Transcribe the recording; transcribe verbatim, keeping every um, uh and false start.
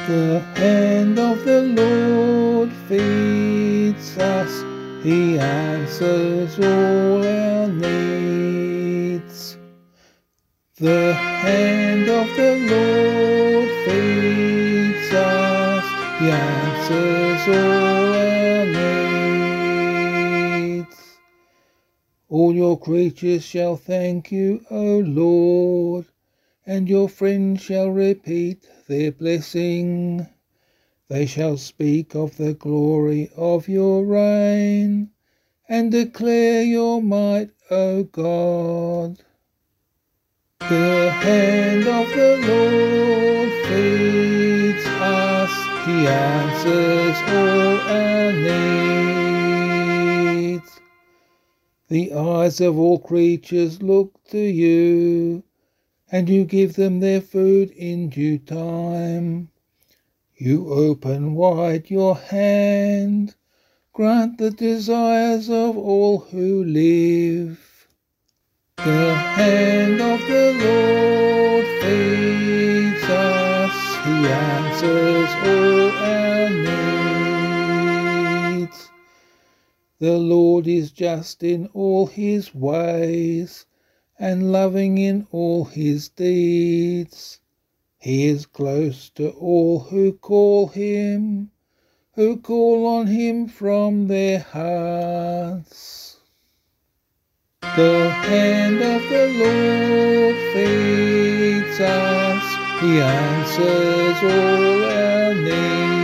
The hand of the Lord feeds us, He answers all our needs. The hand of the Lord feeds us, He answers all our needs. All your creatures shall thank you, O Lord, and your friends shall repeat their blessing. They shall speak of the glory of your reign, and declare your might, O God. The hand of the Lord feeds us, He answers all our needs. The eyes of all creatures look to you, and you give them their food in due time. You open wide your hand, grant the desires of all who live. The hand of the Lord feeds us, He answers all our needs. The Lord is just in all His ways, and loving in all His deeds. He is close to all who call Him, who call on Him from their hearts. The hand of the Lord feeds us, He answers all our needs.